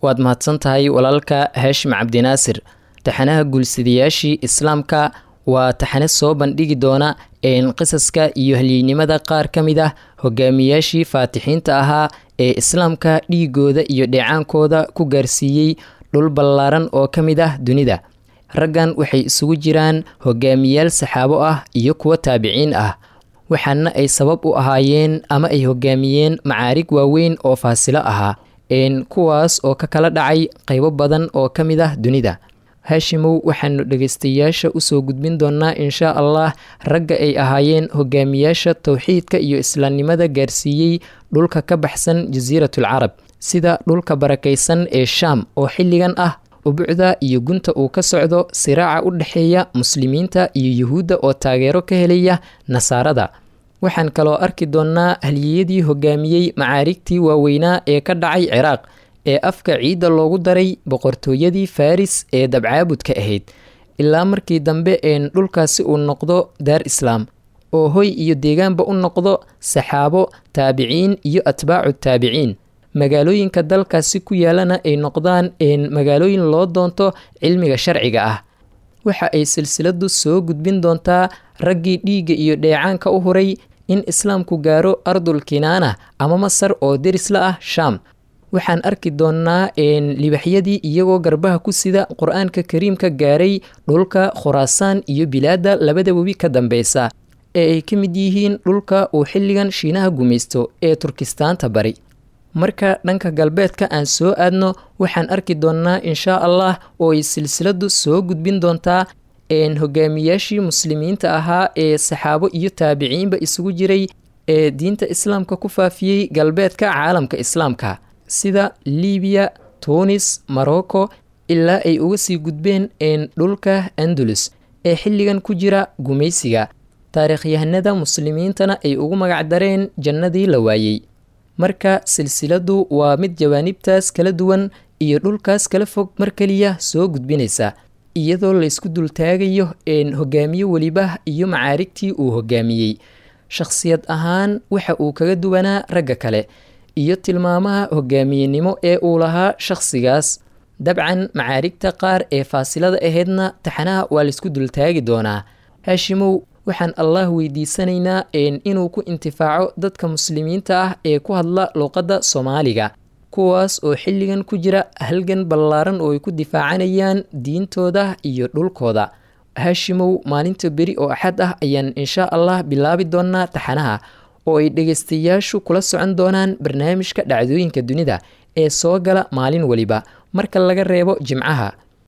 waad mahadsantahay walaalka Haashim Cabdinaasir. taxanaha gulsidayaashii islaamka waa taxane soo bandhigi doona qisaska iyo halyeynimada qaar ka mid ah hogaamiyaashii faatixiinta ahaa ee islaamka dhiigooda iyo dheecaankooda ku gaarsiiyey dhul ballaaran oo ka mid ah dunida. raggan waxay isugu jiraan hogaamiyaal saxaabo ah iyo kuwa taabiciin ah, waxaana ay sabab u ahaayeen ama ay hogaamiyeen macaarig waaweyn oo faasilo ahaa kuwaas oo ka kala dhacay qaybo badan oo ka mid ah dunida. haashimow, waxaanu dhegaystayaasha usoo gudbin doonaa insha allah ragga ay ahaayeen hogaamiyaasha towxiidka iyo islaamnimada gaarsiiyey dhulka ka baxsan jasiiratul carab, sida dhulka barakaysan ee shaam oo xilligan ah ubucda iyo gunta uu ka socdo siraaca u dhexeeya muslimiinta iyo yuhuudda oo taageero ka helaya nasaarada. waxaan kaloo arki doonaa halyeyadii hogaamiyey macaarigtii waaweynaa ee ka dhacay ciraaq ee afka ciidda loogu daray boqortooyadii faris ee dabcaabudka ahayd, ilaa markii dambe dhulkaasi uu noqdo daar islaam oo hoy iyo deegaanba u noqdo saxaabo, taabiciin iyo atbaacu taabiciin. magaalooyinka dalkaasi ku yaalana ay noqdaan magaalooyin loo doonto cilmiga sharciga ah. waxa ay silsiladu soo gudbin doontaa raggii dhiigga iyo dheecaanka u huray in islaamku gaaro ardul kinaana ama masar oo derisla ah shaam. waxaan arki doonaa libaxyadii iyagoo garbaha ku sida qur-aanka kariimka gaaray dhulka khuraasaan iyo bilaada labada webi ka dambeysa ee ay ka mid yihiin dhulka uu xilligan shiinaha gumaysto ee turkistaanta bari. marka dhanka galbeedka aan soo aadno, waxaan arki doonaa insha allah oo ay silsiladu soo gudbin doontaa hogaamiyaashii muslimiinta ahaa ee saxaabo iyo taabiciinba isugu jiray ee diinta islaamka ku faafiyey galbeedka caalamka islaamka, sida libiya, tunis, morocco, ilaa ay uga sii gudbeen dhulka andalus ee xilligan ku jira gumaysiga. taariikhyahanada muslimiintana ay ugu magac dareen jannadii la waayey. marka silsiladu waa mid jawaanibtaas kala duwan iyo dhulkaas kala fog mar kaliya soo gudbinaysa, iyadoo laysku dultaagayo hogaamiye weliba iyo macaarigtii uu hogaamiyey, shakhsiyad ahaan waxa uu kaga duwanaa ragga kale, iyo tilmaamaha hogaamiyenimo ee uu lahaa shakhsigaas. dabcan macaarigta qaar ee faasilada ahaydna taxanaha waa laysku dultaagi doonaa. haashimow, waxaan allah weydiisanaynaa inuu ku intifaaco dadka muslimiinta ah ee ku hadla luqadda soomaaliga, kuwaas oo xilligan ku jira halgan ballaaran oo ay ku difaacanayaan diintooda iyo dhulkooda. haashimow, maalinta beri oo axad ah ayaan insha allah bilaabi doonaa taxanaha oo ay dhegaystayaashu kula socon doonaan barnaamijka dhacdooyinka dunida ee soo gala maalin waliba marka laga reebo jimcaha.